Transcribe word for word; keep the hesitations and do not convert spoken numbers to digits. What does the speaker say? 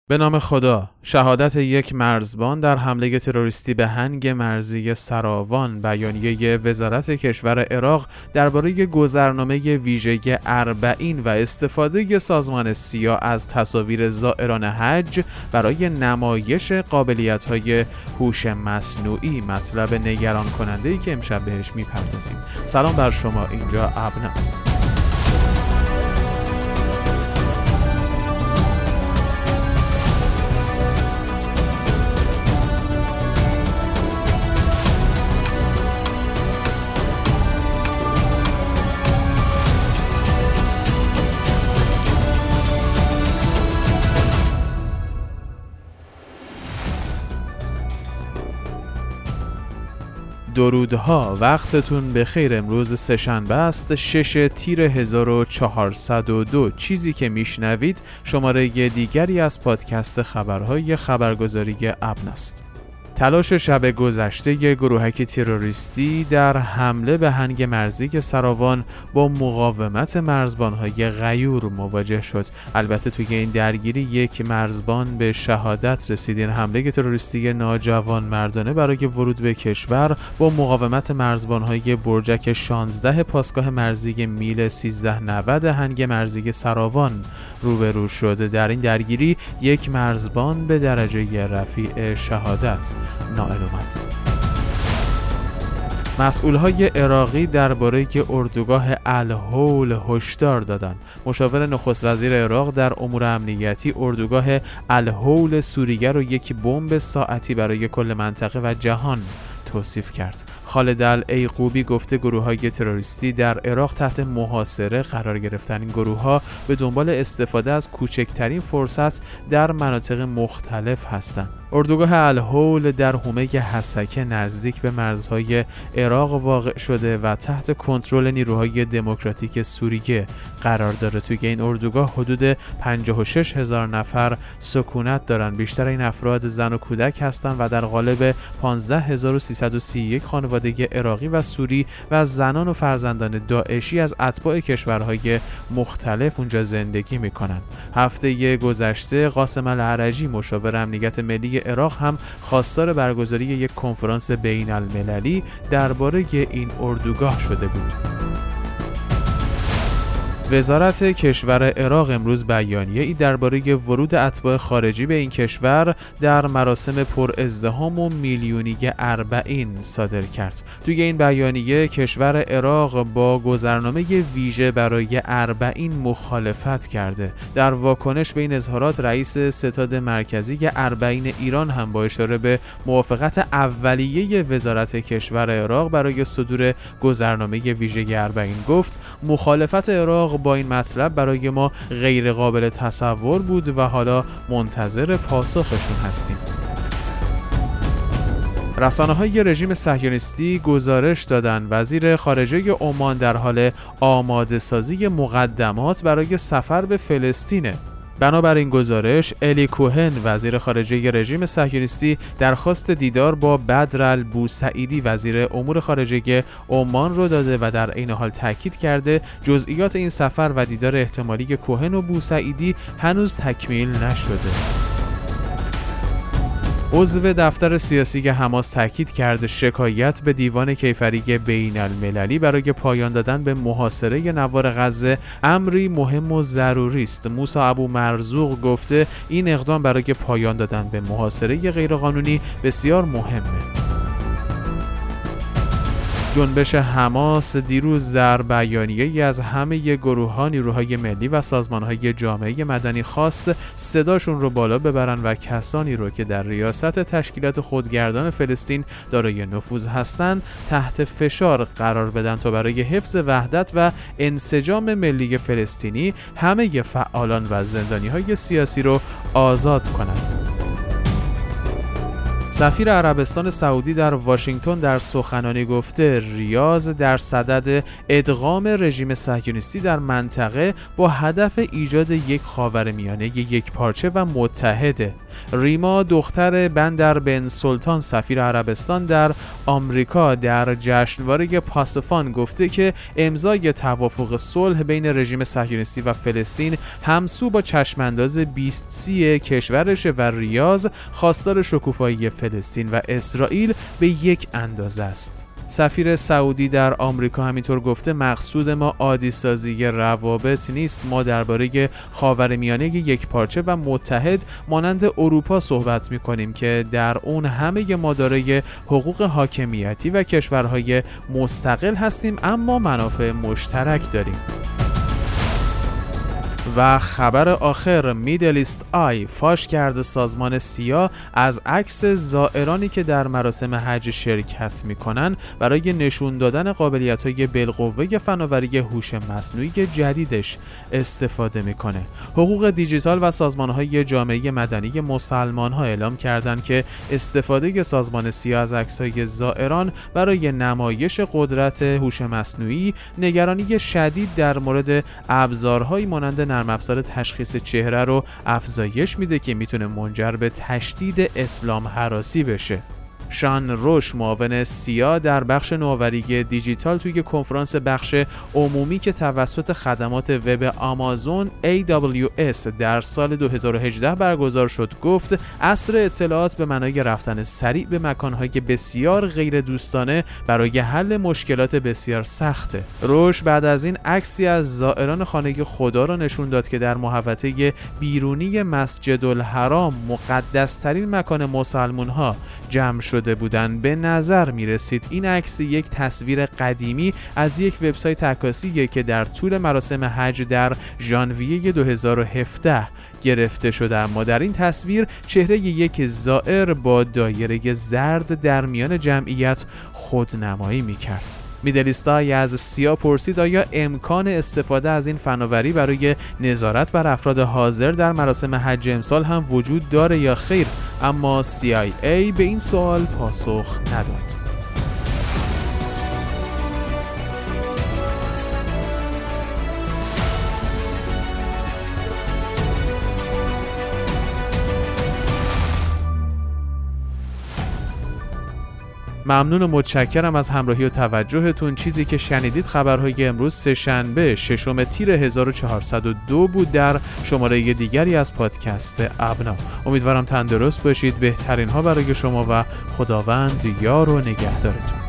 به نام خدا. شهادت یک مرزبان در حمله تروریستی به هنگ مرزی سراوان. بیانیه وزارت کشور عراق درباره گذرنامه ویژه اربعین و استفاده سازمان سیا از تصاویر زائران حج برای نمایش قابلیت‌های هوش مصنوعی. مطلب نگران کننده‌ای که امشب بهش می‌پردازیم. سلام بر شما، اینجا ابناست. درودها، وقتتون بخیر. امروز سه‌شنبه است، شش تیر هزار و چهارصد و دو. چیزی که میشنوید شماره دیگری از پادکست خبرهای خبرگزاری ابناست. تلاش شب گذشته گروهک تروریستی در حمله به هنگ مرزی سراوان با مقاومت مرزبان‌های غیور مواجه شد. البته توی این درگیری یک مرزبان به شهادت رسید. این حمله تروریستی ناجوان مردانه برای ورود به کشور با مقاومت مرزبان‌های برجک شانزده پاسگاه مرزی میل سیزده نود هنگ مرزی سراوان روبرو شد. در این درگیری یک مرزبان به درجه رفیع شهادت نائل اومد. مسئولهای عراقی درباره اردوگاه الهول هشدار دادند. مشاور نخست وزیر عراق در امور امنیتی اردوگاه الهول سوریه را یک بمب ساعتی برای کل منطقه و جهان توصیف کرد. خالد العیقوبی گفته گروه‌های تروریستی در عراق تحت محاصره قرار گرفتن. این گروه‌ها به دنبال استفاده از کوچکترین فرصت در مناطق مختلف هستند. اردوگاه الهول در حومه حسکه نزدیک به مرزهای عراق واقع شده و تحت کنترل نیروهای دموکراتیک سوریه قرار داره. توی این اردوگاه حدود پنجاه و شش هزار نفر سکونت دارن. بیشتر این افراد زن و کودک هستند و در قالب پانزده هزار و سیصد و سی و یک خانواده عراقی و سوری و زنان و فرزندان داعشی از اتباع کشورهای مختلف اونجا زندگی میکنن. هفته گذشته قاسم العرجی مشاور امنیت ملی عراق هم خواستار برگزاری یک کنفرانس بین المللی درباره این اردوگاه شده بود. وزارت کشور عراق امروز بیانیه‌ای درباره ورود اتباع خارجی به این کشور در مراسم پر ازدحام و میلیونی اربعین صادر کرد. توی این بیانیه کشور عراق با گذرنامه ویژه برای اربعین مخالفت کرده. در واکنش به این اظهارات رئیس ستاد مرکزی اربعین ایران هم با اشاره به موافقت اولیه وزارت کشور عراق برای صدور گذرنامه ویژه اربعین گفت مخالفت عراق با این مطلب برای ما غیر قابل تصور بود و حالا منتظر پاسخشون هستیم. رسانه‌های رژیم صهیونیستی گزارش دادند وزیر خارجه عمان در حال آماده سازی مقدمات برای سفر به فلسطینه. بنابراین گزارش، الی کوهن وزیر خارجه رژیم صهیونیستی درخواست دیدار با بدر البوسعیدی وزیر امور خارجه عمان رو داده و در عین حال تاکید کرده جزئیات این سفر و دیدار احتمالی کوهن و بوسعیدی هنوز تکمیل نشده. عضو دفتر سیاسی حماس تاکید کرد شکایت به دیوان کیفری بین المللی برای پایان دادن به محاصره نوار غزه امری مهم و ضروری است. موسی ابو مرزوق گفته این اقدام برای پایان دادن به محاصره غیرقانونی بسیار مهمه. جنبش حماس دیروز در بیانیه‌ای از همه گروه‌ها، نیروهای ملی و سازمان‌های جامعه مدنی خواست صداشون رو بالا ببرن و کسانی رو که در ریاست تشکیلات خودگردان فلسطین دارای نفوذ هستند تحت فشار قرار بدن تا برای حفظ وحدت و انسجام ملی فلسطینی همه فعالان و زندانی‌های سیاسی رو آزاد کنند. سفیر عربستان سعودی در واشنگتن در سخنرانی گفته ریاض در صدد ادغام رژیم صهیونیستی در منطقه با هدف ایجاد یک خاورمیانه یکپارچه و متحده. ریما دختر بندر بن سلطان سفیر عربستان در آمریکا در جشنواره پاسفان گفته که امضای توافق صلح بین رژیم صهیونیستی و فلسطین همسو با چشمانداز بیست سی کشورش و ریاض خواستار شکوفایی فلسطین و اسرائیل به یک اندازه است. سفیر سعودی در آمریکا همینطور گفته مقصود ما عادی سازی روابط نیست، ما درباره خاورمیانه یکپارچه و متحد مانند اروپا صحبت می‌کنیم که در اون همه ما دارای حقوق حاکمیتی و کشورهای مستقل هستیم اما منافع مشترک داریم. و خبر آخر، میدل ایست آی فاش کرده سازمان سیا از عکس زائرانی که در مراسم حج شرکت میکنن برای نشون دادن قابلیت‌های بالقوه فناوری هوش مصنوعی جدیدش استفاده میکنه. حقوق دیجیتال و سازمان‌های جامعه مدنی مسلمان‌ها اعلام کردند که استفاده سازمان سیا از عکس‌های زائران برای نمایش قدرت هوش مصنوعی نگرانی شدید در مورد ابزارهایی مانند نرم افزار تشخیص چهره رو افزایش میده که میتونه منجر به تشدید اسلام هراسی بشه. شان روش معاون سیا در بخش نوآوری دیجیتال توی کنفرانس بخش عمومی که توسط خدمات وب آمازون ای دبلیو اس در سال دو هزار و هجده برگزار شد گفت عصر اطلاعات به معنای رفتن سریع به مکانهای بسیار غیر دوستانه برای حل مشکلات بسیار سخته. روش بعد از این عکسی از زائران خانه خدا را نشون داد که در محوطه بیرونی مسجد الحرام مقدس‌ترین مکان مسلمان‌ها جمع شد شده بودن. به نظر می رسید این عکس یک تصویر قدیمی از یک وبسایت عکاسیه که در طول مراسم حج در ژانویه دو هزار و هفده گرفته شده، اما در این تصویر چهره یک زائر با دایره زرد در میان جمعیت خودنمایی می کرد. میدل ایست آی از سیا پرسید آیا امکان استفاده از این فناوری برای نظارت بر افراد حاضر در مراسم حج امسال هم وجود داره یا خیر، اما سی آی ای به این سوال پاسخ نداد. ممنون و متشکرم از همراهی و توجهتون. چیزی که شنیدید خبرهای امروز سه‌شنبه ششم تیر هزار و چهارصد و دو بود در شماره دیگری از پادکست ابنا. امیدوارم تندرست باشید، بهترین ها برای شما و خداوند یار و نگهدارتون.